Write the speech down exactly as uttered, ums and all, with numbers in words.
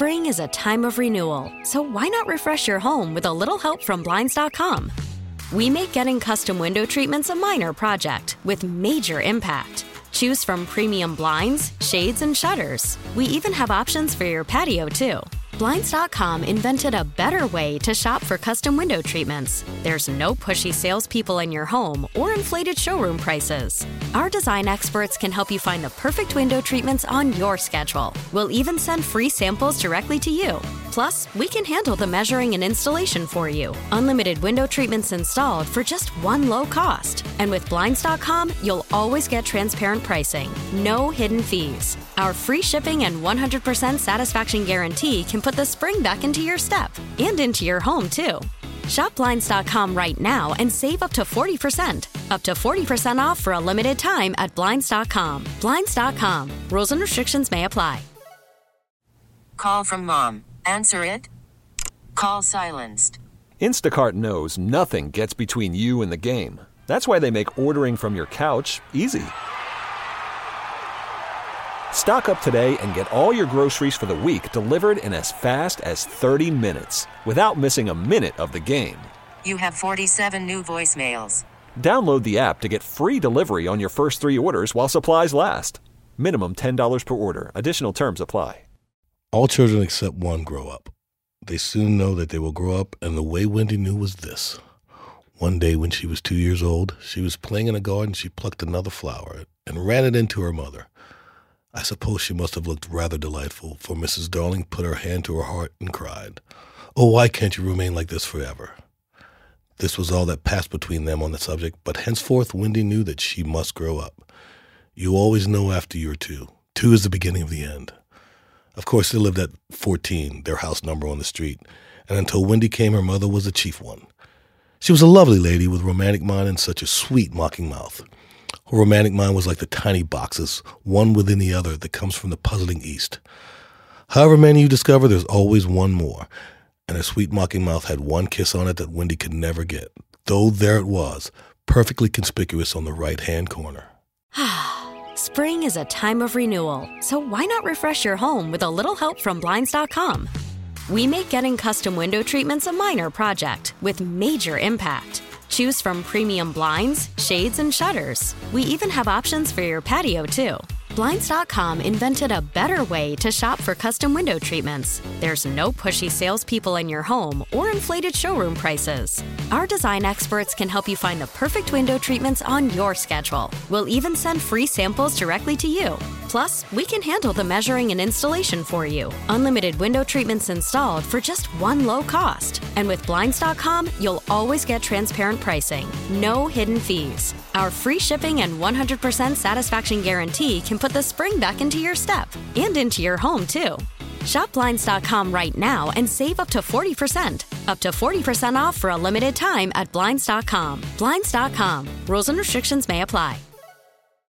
Spring is a time of renewal, so why not refresh your home with a little help from Blinds dot com? We make getting custom window treatments a minor project with major impact. Choose from premium blinds, shades, and shutters. We even have options for your patio, too. Blinds dot com invented a better way to shop for custom window treatments. There's no pushy salespeople in your home or inflated showroom prices. Our design experts can help you find the perfect window treatments on your schedule. We'll even send free samples directly to you. Plus, we can handle the measuring and installation for you. Unlimited window treatments installed for just one low cost. And with Blinds dot com, you'll always get transparent pricing. No hidden fees. Our free shipping and one hundred percent satisfaction guarantee can put the spring back into your step and into your home, too. Shop Blinds dot com right now and save up to forty percent. Up to forty percent off for a limited time at Blinds dot com. Blinds dot com. Rules and restrictions may apply. Call from mom. Answer it. Call silenced. Instacart knows nothing gets between you and the game. That's why they make ordering from your couch easy. Stock up today and get all your groceries for the week delivered in as fast as thirty minutes without missing a minute of the game. You have forty-seven new voicemails. Download the app to get free delivery on your first three orders while supplies last. Minimum ten dollars per order. Additional terms apply. All children except one grow up. They soon know that they will grow up, and the way Wendy knew was this. One day when she was two years old, she was playing in a garden. She plucked another flower and ran it into her mother. I suppose she must have looked rather delightful, for Missus Darling put her hand to her heart and cried, "Oh, why can't you remain like this forever?" This was all that passed between them on the subject, but henceforth Wendy knew that she must grow up. You always know after you're two. Two is the beginning of the end. Of course, they lived at fourteen, their house number on the street, and until Wendy came, her mother was the chief one. She was a lovely lady with a romantic mind and such a sweet, mocking mouth. Her romantic mind was like the tiny boxes, one within the other, that comes from the puzzling East. However many you discover, there's always one more, and her sweet, mocking mouth had one kiss on it that Wendy could never get, though there it was, perfectly conspicuous on the right-hand corner. Spring is a time of renewal, so why not refresh your home with a little help from Blinds dot com? We make getting custom window treatments a minor project with major impact. Choose from premium blinds, shades, and shutters. We even have options for your patio, too. Blinds dot com invented a better way to shop for custom window treatments. There's no pushy salespeople in your home or inflated showroom prices. Our design experts can help you find the perfect window treatments on your schedule. We'll even send free samples directly to you. Plus, we can handle the measuring and installation for you. Unlimited window treatments installed for just one low cost. And with Blinds dot com, you'll always get transparent pricing. No hidden fees. Our free shipping and one hundred percent satisfaction guarantee can put the spring back into your step and into your home, too. Shop Blinds dot com right now and save up to forty percent. Up to forty percent off for a limited time at Blinds dot com. Blinds dot com. Rules and restrictions may apply.